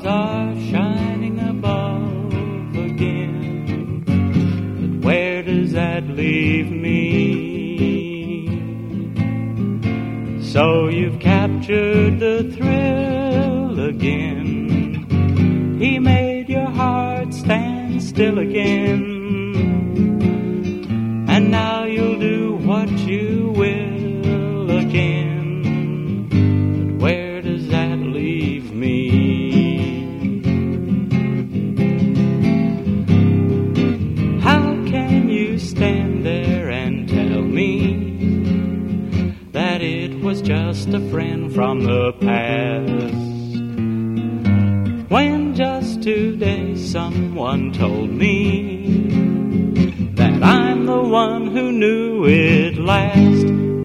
stars are shining above again. But where does that leave me? So you've captured the thrill again. He made your heart stand still again. And now you'll do what you will again. But where does that leave me? How can you stand there and tell me that it was just a friend from the past, when just today someone told me that I'm the one who knew it last?